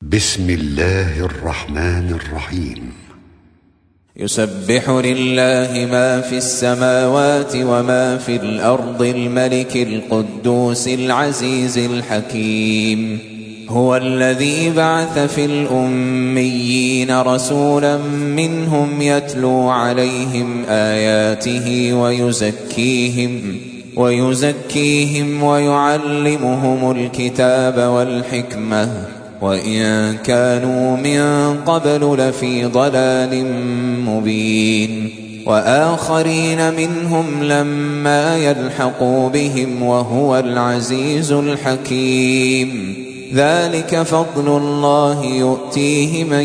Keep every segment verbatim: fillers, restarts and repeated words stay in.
بسم الله الرحمن الرحيم. يسبح لله ما في السماوات وما في الأرض الملك القدوس العزيز الحكيم. هو الذي بعث في الأميين رسولا منهم يتلو عليهم آياته ويزكيهم ويزكيهم ويعلمهم الكتاب والحكمة وإن كانوا من قبل لفي ضلال مبين. وآخرين منهم لما يلحقوا بهم وهو العزيز الحكيم. ذلك فضل الله يؤتيه من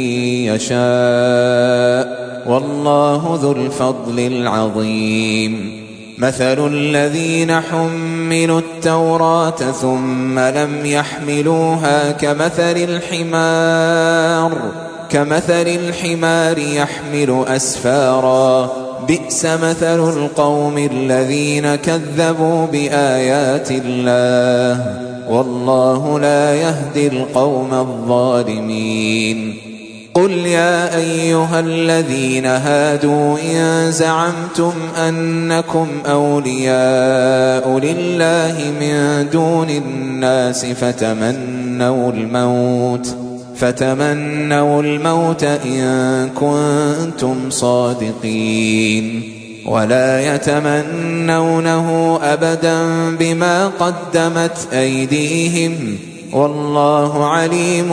يشاء والله ذو الفضل العظيم. مثل الذين حملوا التوراة ثم لم يحملوها كمثل الحمار كمثل الحمار يحمل أسفارا بئس مثل القوم الذين كذبوا بآيات الله والله لا يهدي القوم الظالمين. قل يا أيها الذين هادوا إن زعمتم أنكم أولياء لله من دون الناس فتمنوا الموت فتمنوا الموت إن كنتم صادقين ولا يتمنونه أبدا بما قدمت أيديهم والله عليم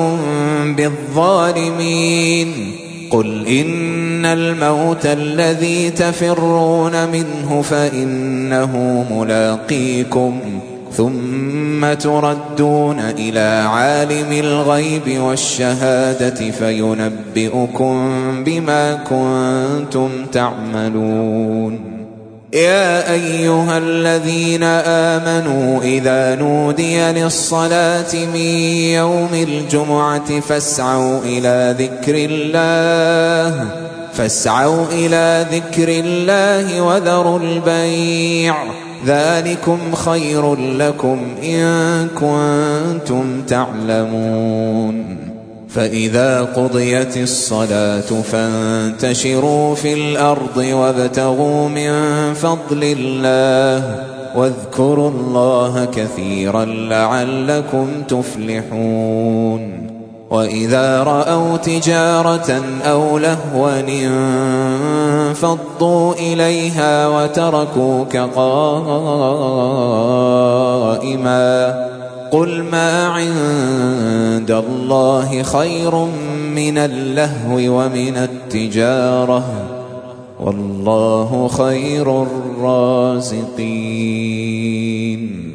بالظالمين. قل إن الموت الذي تفرون منه فإنه ملاقيكم ثم تردون إلى عالم الغيب والشهادة فينبئكم بما كنتم تعملون. يا أيها الذين آمنوا إذا نودي للصلاة من يوم الجمعة فاسعوا إلى ذكر الله فاسعوا إلى ذكر الله وذروا البيع ذلكم خير لكم إن كنتم تعلمون. فإذا قضيت الصلاة فانتشروا في الأرض وابتغوا من فضل الله واذكروا الله كثيرا لعلكم تفلحون. وإذا رأوا تجارة أو لهوا انفضوا إليها وتركوك قائما قل ما عند الله خير من اللهو ومن التجارة والله خير الرازقين.